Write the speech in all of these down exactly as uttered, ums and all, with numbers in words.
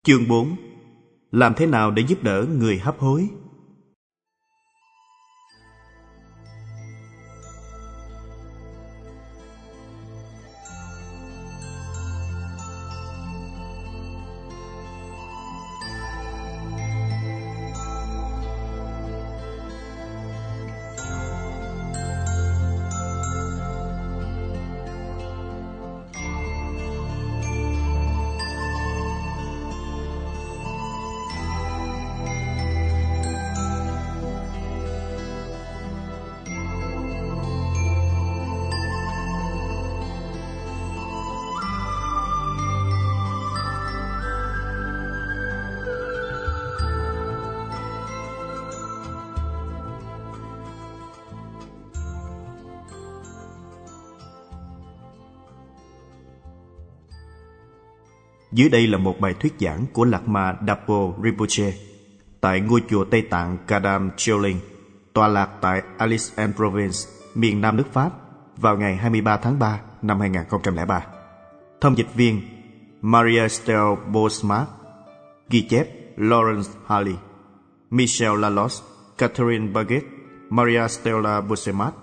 Chương bốn. Làm thế nào để giúp đỡ người hấp hối? Dưới đây là một bài thuyết giảng của Lạc Ma Dapo Rinpoche tại ngôi chùa Tây Tạng Kadam Choling, tọa lạc tại Aix-en-Provence, miền Nam nước Pháp, vào ngày hai mươi ba tháng ba năm hai nghìn không trăm lẻ ba. Thông dịch viên Maria Stella Bosmark, ghi chép Lawrence Harley, Michel Lalos, Catherine Baguette, Maria Stella Bosmark.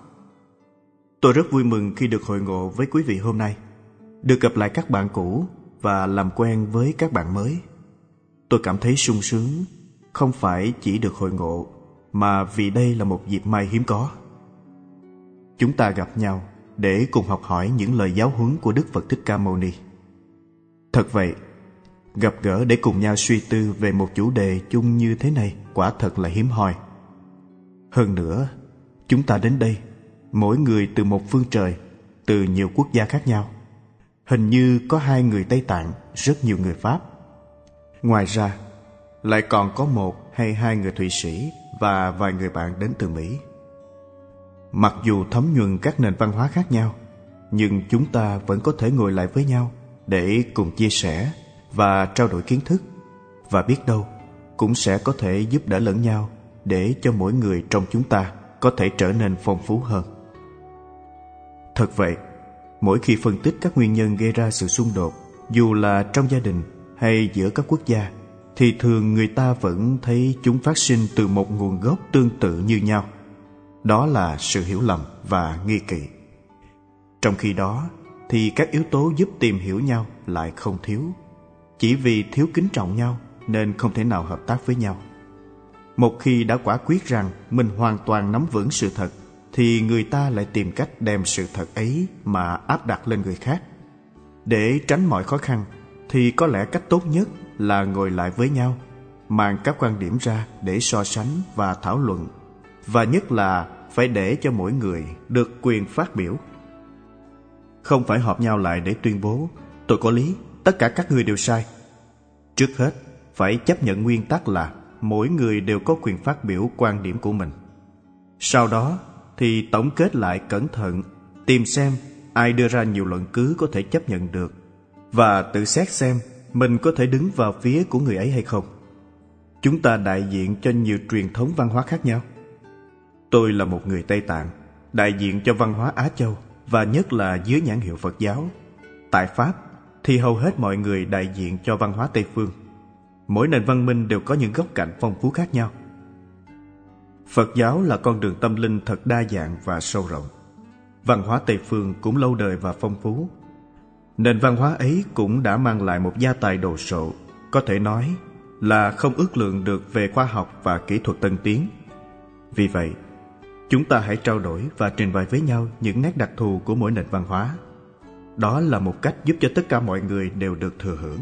Tôi rất vui mừng khi được hội ngộ với quý vị hôm nay, được gặp lại các bạn cũ và làm quen với các bạn mới. Tôi cảm thấy sung sướng, không phải chỉ được hội ngộ, mà vì đây là một dịp may hiếm có. Chúng ta gặp nhau để cùng học hỏi những lời giáo huấn của Đức Phật Thích Ca Mâu Ni. Thật vậy, gặp gỡ để cùng nhau suy tư về một chủ đề chung như thế này quả thật là hiếm hoi. Hơn nữa, chúng ta đến đây, mỗi người từ một phương trời, từ nhiều quốc gia khác nhau. Hình như có hai người Tây Tạng, rất nhiều người Pháp. Ngoài ra, lại còn có một hay hai người Thụy Sĩ và vài người bạn đến từ Mỹ. Mặc dù thấm nhuần các nền văn hóa khác nhau, nhưng chúng ta vẫn có thể ngồi lại với nhau để cùng chia sẻ và trao đổi kiến thức, và biết đâu cũng sẽ có thể giúp đỡ lẫn nhau để cho mỗi người trong chúng ta có thể trở nên phong phú hơn. Thật vậy, mỗi khi phân tích các nguyên nhân gây ra sự xung đột, dù là trong gia đình hay giữa các quốc gia, thì thường người ta vẫn thấy chúng phát sinh từ một nguồn gốc tương tự như nhau. Đó là sự hiểu lầm và nghi kỵ. Trong khi đó, thì các yếu tố giúp tìm hiểu nhau lại không thiếu. Chỉ vì thiếu kính trọng nhau nên không thể nào hợp tác với nhau. Một khi đã quả quyết rằng mình hoàn toàn nắm vững sự thật, thì người ta lại tìm cách đem sự thật ấy mà áp đặt lên người khác. Để tránh mọi khó khăn, thì có lẽ cách tốt nhất là ngồi lại với nhau, mang các quan điểm ra để so sánh và thảo luận, và nhất là phải để cho mỗi người được quyền phát biểu. Không phải họp nhau lại để tuyên bố tôi có lý, tất cả các người đều sai. Trước hết, phải chấp nhận nguyên tắc là mỗi người đều có quyền phát biểu quan điểm của mình. Sau đó thì tổng kết lại cẩn thận, tìm xem ai đưa ra nhiều luận cứ có thể chấp nhận được, và tự xét xem mình có thể đứng vào phía của người ấy hay không. Chúng ta đại diện cho nhiều truyền thống văn hóa khác nhau. Tôi là một người Tây Tạng, đại diện cho văn hóa Á Châu, và nhất là dưới nhãn hiệu Phật giáo. Tại Pháp thì hầu hết mọi người đại diện cho văn hóa Tây Phương. Mỗi nền văn minh đều có những góc cạnh phong phú khác nhau. Phật giáo là con đường tâm linh thật đa dạng và sâu rộng. Văn hóa Tây Phương cũng lâu đời và phong phú. Nền văn hóa ấy cũng đã mang lại một gia tài đồ sộ, có thể nói là không ước lượng được về khoa học và kỹ thuật tân tiến. Vì vậy, chúng ta hãy trao đổi và trình bày với nhau những nét đặc thù của mỗi nền văn hóa. Đó là một cách giúp cho tất cả mọi người đều được thừa hưởng.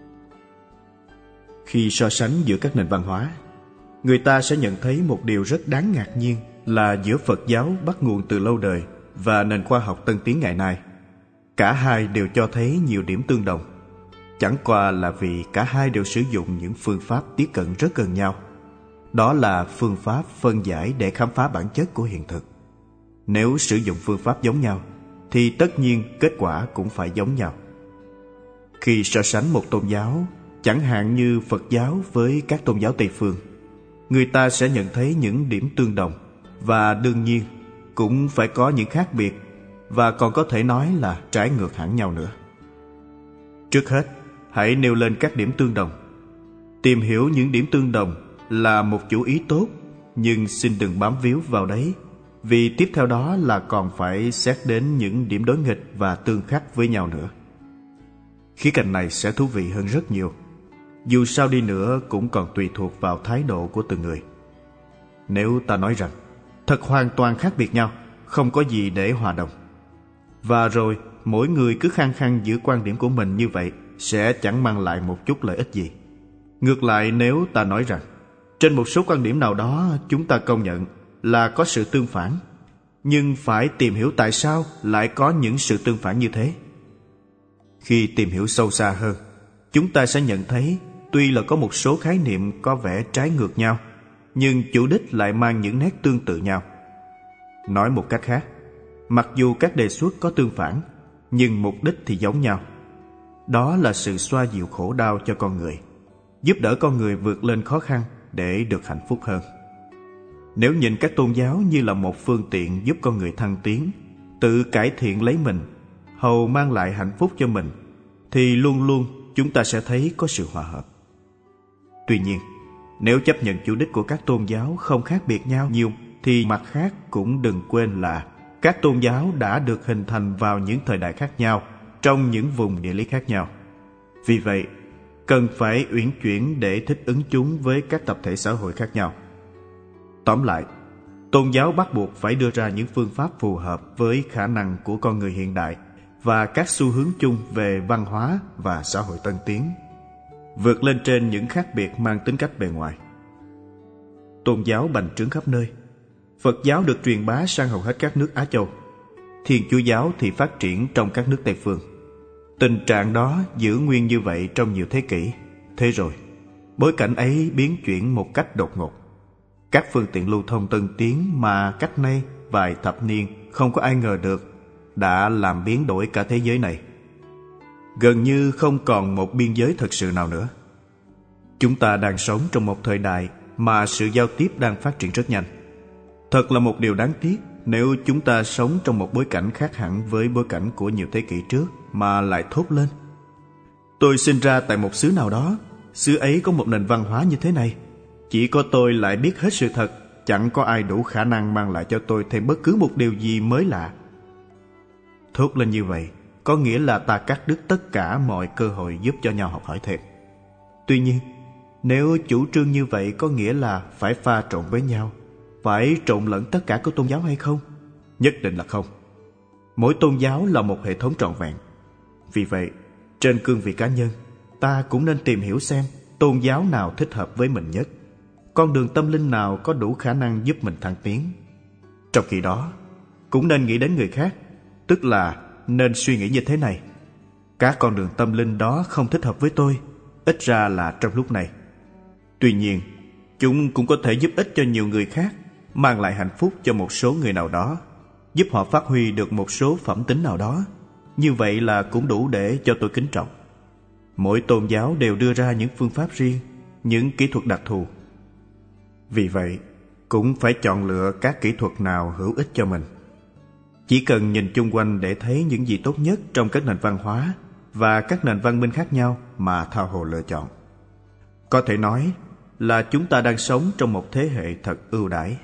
Khi so sánh giữa các nền văn hóa, người ta sẽ nhận thấy một điều rất đáng ngạc nhiên là giữa Phật giáo bắt nguồn từ lâu đời và nền khoa học tân tiến ngày nay, cả hai đều cho thấy nhiều điểm tương đồng. Chẳng qua là vì cả hai đều sử dụng những phương pháp tiếp cận rất gần nhau. Đó là phương pháp phân giải để khám phá bản chất của hiện thực. Nếu sử dụng phương pháp giống nhau, thì tất nhiên kết quả cũng phải giống nhau. Khi so sánh một tôn giáo, chẳng hạn như Phật giáo với các tôn giáo Tây Phương, người ta sẽ nhận thấy những điểm tương đồng, và đương nhiên cũng phải có những khác biệt, và còn có thể nói là trái ngược hẳn nhau nữa. Trước hết, hãy nêu lên các điểm tương đồng, Tìm hiểu những điểm tương đồng là một chủ ý tốt, nhưng xin đừng bám víu vào đấy, vì tiếp theo đó là còn phải xét đến những điểm đối nghịch và tương khắc với nhau nữa. Khía cạnh này sẽ thú vị hơn rất nhiều. Dù sao đi nữa cũng còn tùy thuộc vào thái độ của từng người. Nếu ta nói rằng thật hoàn toàn khác biệt nhau, không có gì để hòa đồng, và rồi mỗi người cứ khăng khăng giữ quan điểm của mình như vậy, sẽ chẳng mang lại một chút lợi ích gì. Ngược lại, nếu ta nói rằng trên một số quan điểm nào đó chúng ta công nhận là có sự tương phản, nhưng phải tìm hiểu tại sao lại có những sự tương phản như thế. Khi tìm hiểu sâu xa hơn, chúng ta sẽ nhận thấy tuy là có một số khái niệm có vẻ trái ngược nhau, nhưng chủ đích lại mang những nét tương tự nhau. Nói một cách khác, mặc dù các đề xuất có tương phản, nhưng mục đích thì giống nhau. Đó là sự xoa dịu khổ đau cho con người, giúp đỡ con người vượt lên khó khăn để được hạnh phúc hơn. Nếu nhìn các tôn giáo như là một phương tiện giúp con người thăng tiến, tự cải thiện lấy mình, hầu mang lại hạnh phúc cho mình, thì luôn luôn chúng ta sẽ thấy có sự hòa hợp. Tuy nhiên, nếu chấp nhận chủ đích của các tôn giáo không khác biệt nhau nhiều, thì mặt khác cũng đừng quên là các tôn giáo đã được hình thành vào những thời đại khác nhau, trong những vùng địa lý khác nhau. Vì vậy, cần phải uyển chuyển để thích ứng chúng với các tập thể xã hội khác nhau. Tóm lại, tôn giáo bắt buộc phải đưa ra những phương pháp phù hợp với khả năng của con người hiện đại và các xu hướng chung về văn hóa và xã hội tân tiến, vượt lên trên những khác biệt mang tính cách bề ngoài. Tôn giáo bành trướng khắp nơi. Phật giáo được truyền bá sang hầu hết các nước Á Châu. Thiên Chúa giáo thì phát triển trong các nước Tây Phương. Tình trạng đó giữ nguyên như vậy trong nhiều thế kỷ. Thế rồi, bối cảnh ấy biến chuyển một cách đột ngột. Các phương tiện lưu thông tân tiến mà cách nay vài thập niên không có ai ngờ được đã làm biến đổi cả thế giới này. Gần như không còn một biên giới thật sự nào nữa. Chúng ta đang sống trong một thời đại mà sự giao tiếp đang phát triển rất nhanh. Thật là một điều đáng tiếc nếu chúng ta sống trong một bối cảnh khác hẳn với bối cảnh của nhiều thế kỷ trước mà lại thốt lên: tôi sinh ra tại một xứ nào đó, xứ ấy có một nền văn hóa như thế này. Chỉ có tôi lại biết hết sự thật, chẳng có ai đủ khả năng mang lại cho tôi thêm bất cứ một điều gì mới lạ. Thốt lên như vậy có nghĩa là ta cắt đứt tất cả mọi cơ hội giúp cho nhau học hỏi thêm. Tuy nhiên, nếu chủ trương như vậy có nghĩa là phải pha trộn với nhau, phải trộn lẫn tất cả các tôn giáo hay không? Nhất định là không. Mỗi tôn giáo là một hệ thống trọn vẹn. Vì vậy, trên cương vị cá nhân, ta cũng nên tìm hiểu xem tôn giáo nào thích hợp với mình nhất, con đường tâm linh nào có đủ khả năng giúp mình thăng tiến. Trong khi đó, cũng nên nghĩ đến người khác, tức là nên suy nghĩ như thế này: các con đường tâm linh đó không thích hợp với tôi, ít ra là trong lúc này. Tuy nhiên, chúng cũng có thể giúp ích cho nhiều người khác, mang lại hạnh phúc cho một số người nào đó, giúp họ phát huy được một số phẩm tính nào đó. Như vậy là cũng đủ để cho tôi kính trọng. Mỗi tôn giáo đều đưa ra những phương pháp riêng, những kỹ thuật đặc thù. Vì vậy, cũng phải chọn lựa các kỹ thuật nào hữu ích cho mình. Chỉ cần nhìn chung quanh để thấy những gì tốt nhất trong các nền văn hóa và các nền văn minh khác nhau mà tha hồ lựa chọn. Có thể nói là chúng ta đang sống trong một thế hệ thật ưu đãi.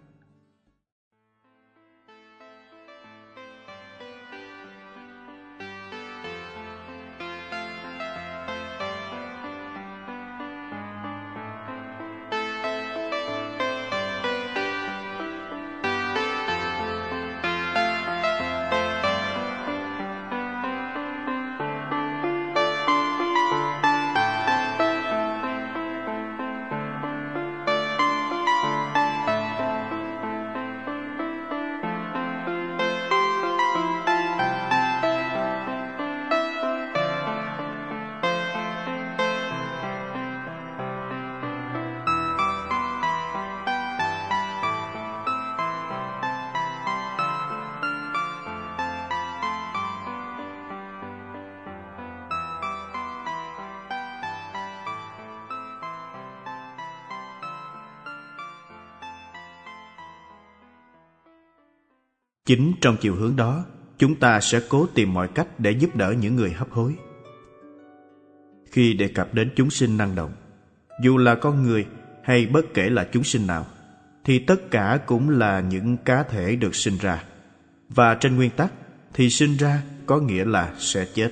Chính trong chiều hướng đó, chúng ta sẽ cố tìm mọi cách để giúp đỡ những người hấp hối. Khi đề cập đến chúng sinh năng động, Dù là con người hay bất kể là chúng sinh nào, thì tất cả cũng là những cá thể được sinh ra. Và trên nguyên tắc thì sinh ra có nghĩa là sẽ chết.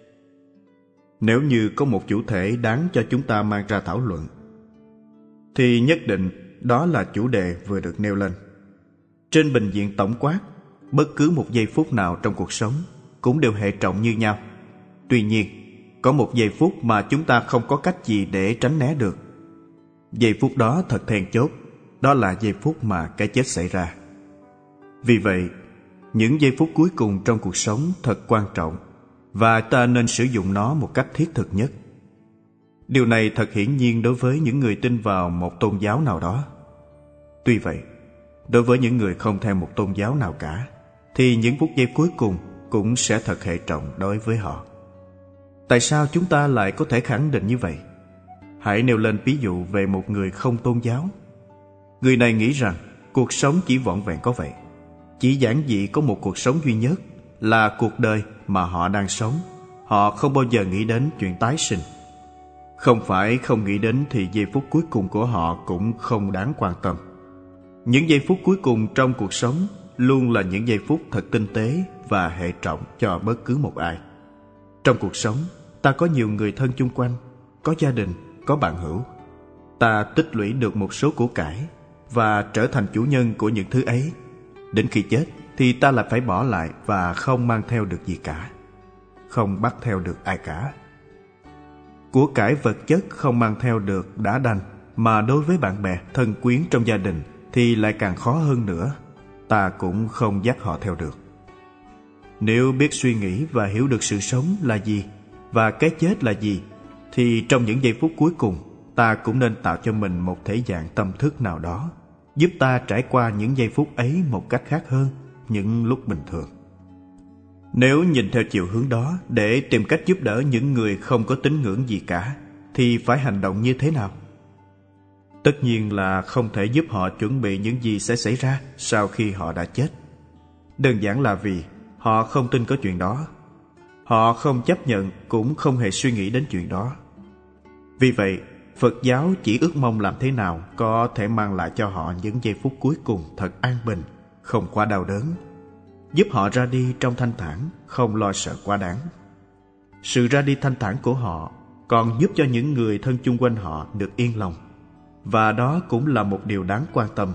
Nếu như có một chủ thể đáng cho chúng ta mang ra thảo luận, thì nhất định đó là chủ đề vừa được nêu lên. Trên bình diện tổng quát, bất cứ một giây phút nào trong cuộc sống cũng đều hệ trọng như nhau. Tuy nhiên, có một giây phút mà chúng ta không có cách gì để tránh né được. Giây phút đó thật then chốt, đó là giây phút mà cái chết xảy ra. Vì vậy, những giây phút cuối cùng trong cuộc sống thật quan trọng, và ta nên sử dụng nó một cách thiết thực nhất. Điều này thật hiển nhiên đối với những người tin vào một tôn giáo nào đó. Tuy vậy, đối với những người không theo một tôn giáo nào cả, thì những phút giây cuối cùng cũng sẽ thật hệ trọng đối với họ. Tại sao chúng ta lại có thể khẳng định như vậy? Hãy nêu lên ví dụ về một người không tôn giáo. Người này nghĩ rằng cuộc sống chỉ vỏn vẹn có vậy. Chỉ giản dị có một cuộc sống duy nhất là cuộc đời mà họ đang sống. Họ không bao giờ nghĩ đến chuyện tái sinh. Không phải không nghĩ đến thì giây phút cuối cùng của họ cũng không đáng quan tâm. Những giây phút cuối cùng trong cuộc sống luôn là những giây phút thật tinh tế và hệ trọng cho bất cứ một ai. Trong cuộc sống, ta có nhiều người thân chung quanh, có gia đình, có bạn hữu. Ta tích lũy được một số của cải và trở thành chủ nhân của những thứ ấy. Đến khi chết thì ta lại phải bỏ lại và không mang theo được gì cả, không bắt theo được ai cả. Của cải vật chất không mang theo được đã đành, mà đối với bạn bè, thân quyến trong gia đình thì lại càng khó hơn nữa. Ta cũng không dắt họ theo được. Nếu biết suy nghĩ và hiểu được sự sống là gì và cái chết là gì, thì trong những giây phút cuối cùng, ta cũng nên tạo cho mình một thể dạng tâm thức nào đó, giúp ta trải qua những giây phút ấy một cách khác hơn những lúc bình thường. Nếu nhìn theo chiều hướng đó để tìm cách giúp đỡ những người không có tín ngưỡng gì cả, thì phải hành động như thế nào? Tất nhiên là không thể giúp họ chuẩn bị những gì sẽ xảy ra sau khi họ đã chết. Đơn giản là vì họ không tin có chuyện đó. Họ không chấp nhận cũng không hề suy nghĩ đến chuyện đó. Vì vậy, Phật giáo chỉ ước mong làm thế nào có thể mang lại cho họ những giây phút cuối cùng thật an bình, không quá đau đớn, giúp họ ra đi trong thanh thản, không lo sợ quá đáng. Sự ra đi thanh thản của họ còn giúp cho những người thân chung quanh họ được yên lòng, và đó cũng là một điều đáng quan tâm.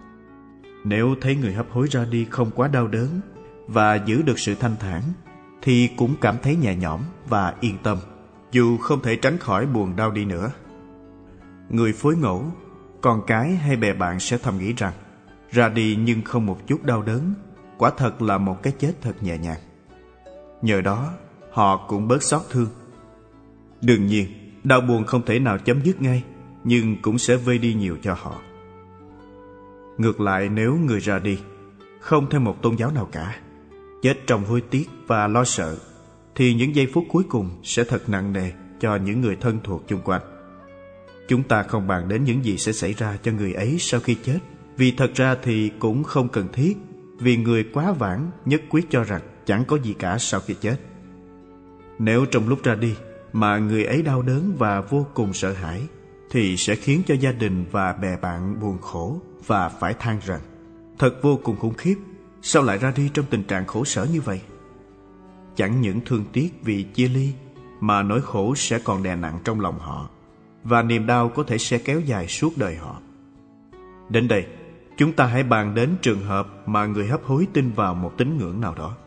Nếu thấy người hấp hối ra đi không quá đau đớn và giữ được sự thanh thản, thì cũng cảm thấy nhẹ nhõm và yên tâm, dù không thể tránh khỏi buồn đau đi nữa. Người phối ngẫu, con cái hay bè bạn sẽ thầm nghĩ rằng ra đi nhưng không một chút đau đớn, quả thật là một cái chết thật nhẹ nhàng. Nhờ đó, họ cũng bớt xót thương. Đương nhiên, đau buồn không thể nào chấm dứt ngay, nhưng cũng sẽ vơi đi nhiều cho họ. Ngược lại, nếu người ra đi không theo một tôn giáo nào cả, chết trong hối tiếc và lo sợ, thì những giây phút cuối cùng sẽ thật nặng nề cho những người thân thuộc chung quanh. Chúng ta không bàn đến những gì sẽ xảy ra cho người ấy sau khi chết, vì thật ra thì cũng không cần thiết, vì người quá vãng nhất quyết cho rằng chẳng có gì cả sau khi chết. Nếu trong lúc ra đi mà người ấy đau đớn và vô cùng sợ hãi, thì sẽ khiến cho gia đình và bè bạn buồn khổ và phải than rằng thật vô cùng khủng khiếp, sao lại ra đi trong tình trạng khổ sở như vậy. Chẳng những thương tiếc vì chia ly, mà nỗi khổ sẽ còn đè nặng trong lòng họ, và niềm đau có thể sẽ kéo dài suốt đời họ. Đến đây, chúng ta hãy bàn đến trường hợp mà người hấp hối tin vào một tín ngưỡng nào đó.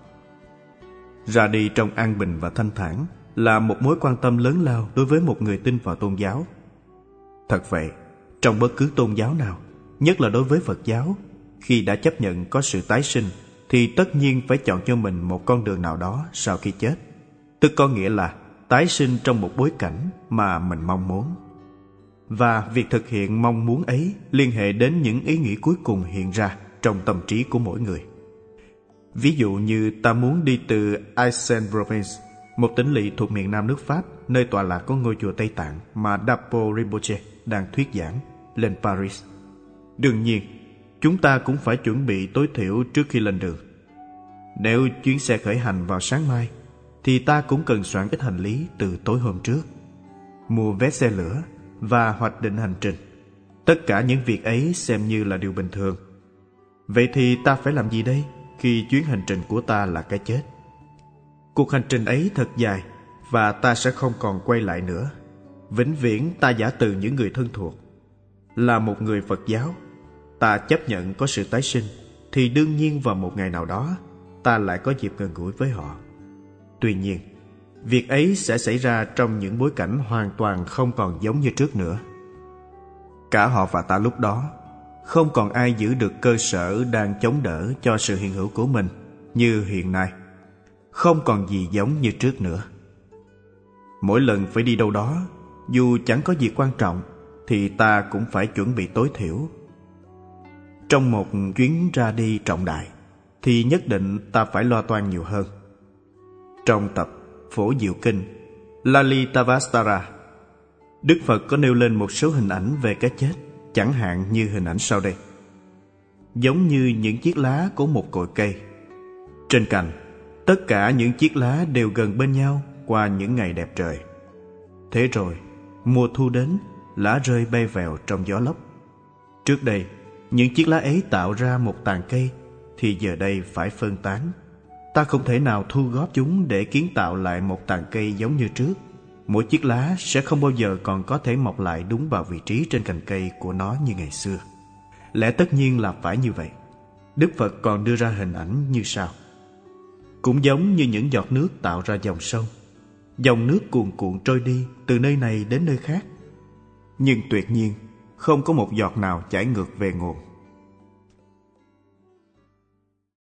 Ra đi trong an bình và thanh thản là một mối quan tâm lớn lao đối với một người tin vào tôn giáo. Thật vậy, trong bất cứ tôn giáo nào, nhất là đối với Phật giáo, khi đã chấp nhận có sự tái sinh, thì tất nhiên phải chọn cho mình một con đường nào đó sau khi chết. Tức có nghĩa là tái sinh trong một bối cảnh mà mình mong muốn. Và việc thực hiện mong muốn ấy liên hệ đến những ý nghĩ cuối cùng hiện ra trong tâm trí của mỗi người. Ví dụ như ta muốn đi từ Aix-en-Provence, một tỉnh lỵ thuộc miền nam nước Pháp, nơi tọa lạc có ngôi chùa Tây Tạng mà Dapo Rinpoche đang thuyết giảng, lên Paris. Đương nhiên, chúng ta cũng phải chuẩn bị tối thiểu trước khi lên đường. Nếu chuyến xe khởi hành vào sáng mai, thì ta cũng cần soạn ít hành lý từ tối hôm trước. Mua vé xe lửa, và hoạch định hành trình. Tất cả những việc ấy xem như là điều bình thường. Vậy thì ta phải làm gì đây khi chuyến hành trình của ta là cái chết? Cuộc hành trình ấy thật dài và ta sẽ không còn quay lại nữa. Vĩnh viễn ta giả từ những người thân thuộc. Là một người Phật giáo, ta chấp nhận có sự tái sinh, thì đương nhiên vào một ngày nào đó ta lại có dịp gần gũi với họ. Tuy nhiên, việc ấy sẽ xảy ra trong những bối cảnh hoàn toàn không còn giống như trước nữa. Cả họ và ta lúc đó, không còn ai giữ được cơ sở đang chống đỡ cho sự hiện hữu của mình như hiện nay. Không còn gì giống như trước nữa. Mỗi lần phải đi đâu đó, dù chẳng có gì quan trọng, thì ta cũng phải chuẩn bị tối thiểu. Trong một chuyến ra đi trọng đại, thì nhất định ta phải lo toan nhiều hơn. Trong tập Phổ Diệu Kinh Lalitavastara, Đức Phật có nêu lên một số hình ảnh về cái chết, chẳng hạn như hình ảnh sau đây. Giống như những chiếc lá của một cội cây. Trên cành, tất cả những chiếc lá đều gần bên nhau qua những ngày đẹp trời. Thế rồi, mùa thu đến, lá rơi bay vèo trong gió lốc. Trước đây, những chiếc lá ấy tạo ra một tàn cây, thì giờ đây phải phân tán. Ta không thể nào thu góp chúng để kiến tạo lại một tàn cây giống như trước. Mỗi chiếc lá sẽ không bao giờ còn có thể mọc lại đúng vào vị trí trên cành cây của nó như ngày xưa. Lẽ tất nhiên là phải như vậy. Đức Phật còn đưa ra hình ảnh như sau. Cũng giống như những giọt nước tạo ra dòng sông. Dòng nước cuồn cuộn trôi đi từ nơi này đến nơi khác. Nhưng tuyệt nhiên, không có một giọt nào chảy ngược về nguồn.